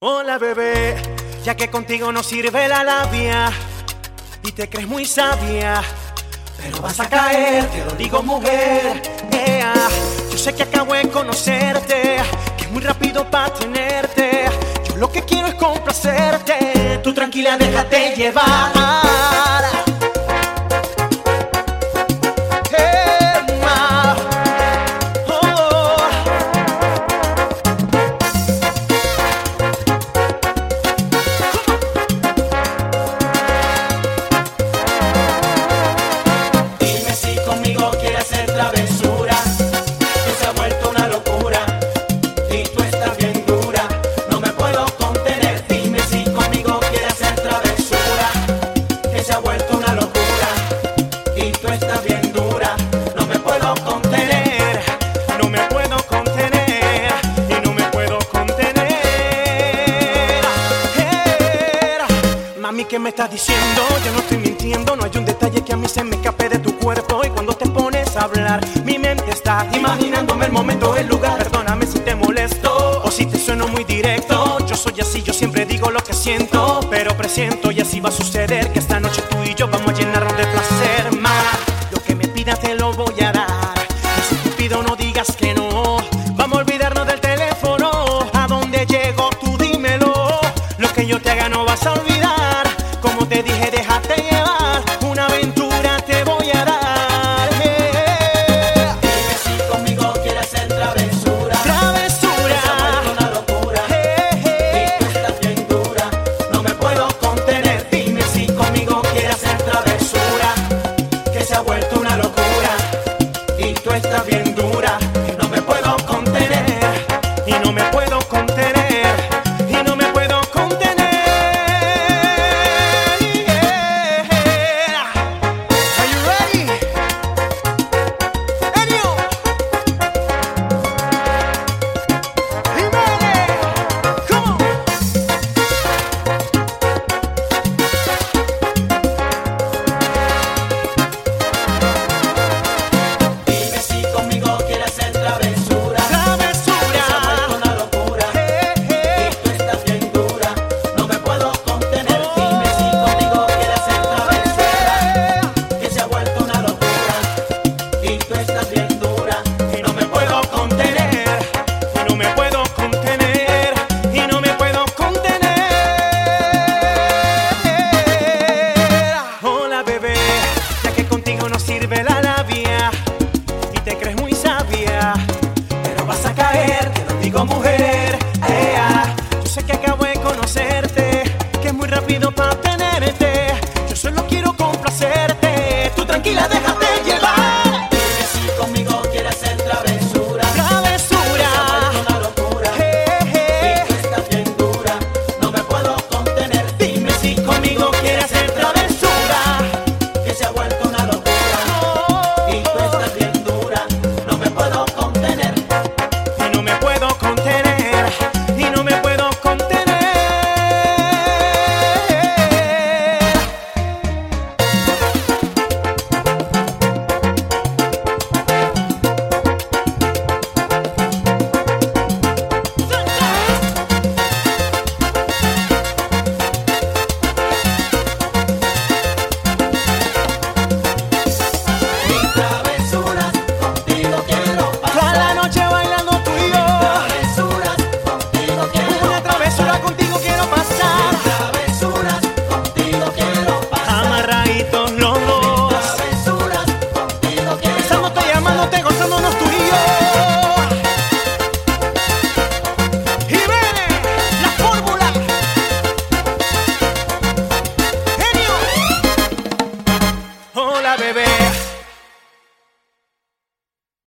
Hola bebé, ya que contigo no sirve la labia y te crees muy sabia, pero vas a caer, te lo digo mujer. Yo sé que acabo de conocerte, que es muy rápido para tenerte. Yo lo que quiero es complacerte, tú tranquila déjate llevar. Mami, ¿qué me estás diciendo? Yo no estoy mintiendo, no hay un detalle que a mí se me escape de tu cuerpo. Y cuando te pones a hablar, mi mente está imaginándome el momento, el lugar. Perdóname si te molesto o si te sueno muy directo. Yo soy así, yo siempre digo lo que siento, pero presiento y así va a suceder, que esta noche tú y yo vamos a llenarnos de placer. Más, lo que me pidas te lo voy a dar, y si te pido no digas que no. Vamos a olvidarnos del teléfono, a donde llego tú dímelo. Lo que yo te haga no vas a olvidar.